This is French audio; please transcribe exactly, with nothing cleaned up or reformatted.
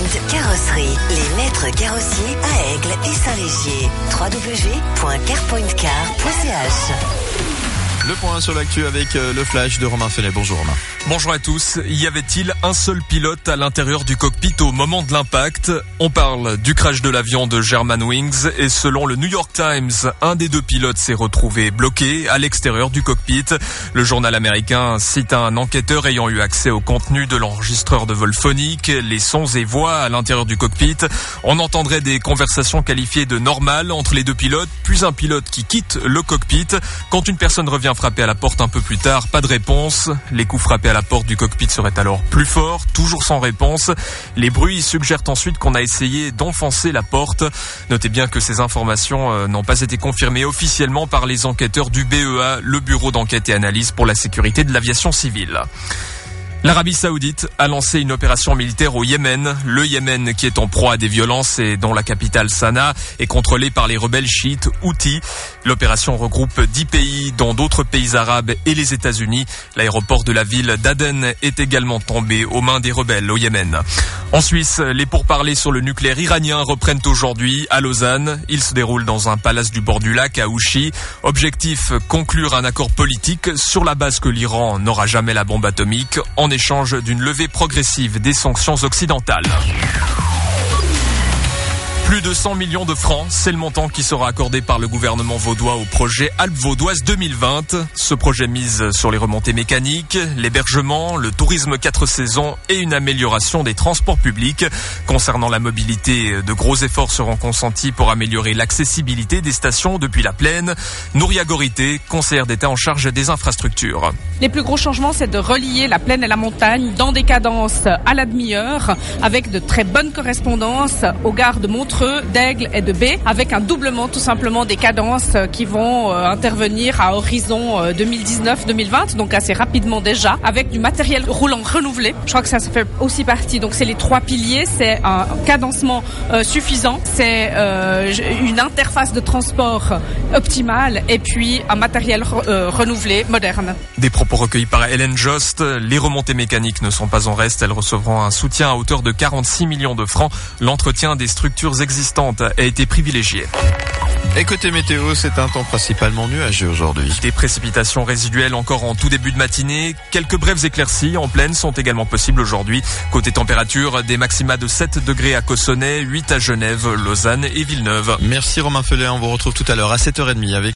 Carrosserie, les maîtres carrossiers à Aigle et Saint-Légier. w w w point carpointcar point c h. Le point sur l'actu avec le flash de Romain Fenet. Bonjour Romain. Bonjour à tous. Y avait-il un seul pilote à l'intérieur du cockpit au moment de l'impact? On parle du crash de l'avion de Germanwings et selon le New York Times, un des deux pilotes s'est retrouvé bloqué à l'extérieur du cockpit. Le journal américain cite un enquêteur ayant eu accès au contenu de l'enregistreur de vol phonique, les sons et voix à l'intérieur du cockpit. On entendrait des conversations qualifiées de normales entre les deux pilotes, puis un pilote qui quitte le cockpit. Quand une personne revient frapper à la porte un peu plus tard, pas de réponse. Les coups frappés à la porte du cockpit seraient alors plus forts, toujours sans réponse. Les bruits suggèrent ensuite qu'on a essayé d'enfoncer la porte. Notez bien que ces informations euh, n'ont pas été confirmées officiellement par les enquêteurs du B E A, le Bureau d'enquête et analyse pour la sécurité de l'aviation civile. L'Arabie Saoudite a lancé une opération militaire au Yémen. Le Yémen, qui est en proie à des violences et dont la capitale Sanaa est contrôlée par les rebelles chiites Houthis. L'opération regroupe dix pays, dont d'autres pays arabes et les États-Unis. L'aéroport de la ville d'Aden est également tombé aux mains des rebelles au Yémen. En Suisse, les pourparlers sur le nucléaire iranien reprennent aujourd'hui à Lausanne. Ils se déroulent dans un palace du bord du lac à Ouchy. Objectif, conclure un accord politique sur la base que l'Iran n'aura jamais la bombe atomique en échange d'une levée progressive des sanctions occidentales. Plus de cent millions de francs, c'est le montant qui sera accordé par le gouvernement vaudois au projet Alpes Vaudoises deux mille vingt. Ce projet mise sur les remontées mécaniques, l'hébergement, le tourisme quatre saisons et une amélioration des transports publics. Concernant la mobilité, de gros efforts seront consentis pour améliorer l'accessibilité des stations depuis la plaine. Nouria Gorité, conseillère d'État en charge des infrastructures. Les plus gros changements, c'est de relier la plaine et la montagne dans des cadences à la demi-heure avec de très bonnes correspondances aux gares de Montreux, d'Aigle et de B, avec un doublement tout simplement des cadences qui vont euh, intervenir à horizon euh, deux mille dix-neuf deux mille vingt, donc assez rapidement déjà, avec du matériel roulant renouvelé. Je crois que ça, ça fait aussi partie. Donc c'est les trois piliers, c'est un cadencement euh, suffisant, c'est euh, une interface de transport optimale et puis un matériel re- euh, renouvelé, moderne. Des propos recueillis par Hélène Jost. Les remontées mécaniques ne sont pas en reste. Elles recevront un soutien à hauteur de quarante-six millions de francs. L'entretien des structures existantes a été privilégié. Et côté météo, c'est un temps principalement nuageux aujourd'hui. Des précipitations résiduelles encore en tout début de matinée. Quelques brèves éclaircies en plaine sont également possibles aujourd'hui. Côté température, des maxima de sept degrés à Cossonay, huit à Genève, Lausanne et Villeneuve. Merci Romain Fenet, on vous retrouve tout à l'heure à sept heures trente avec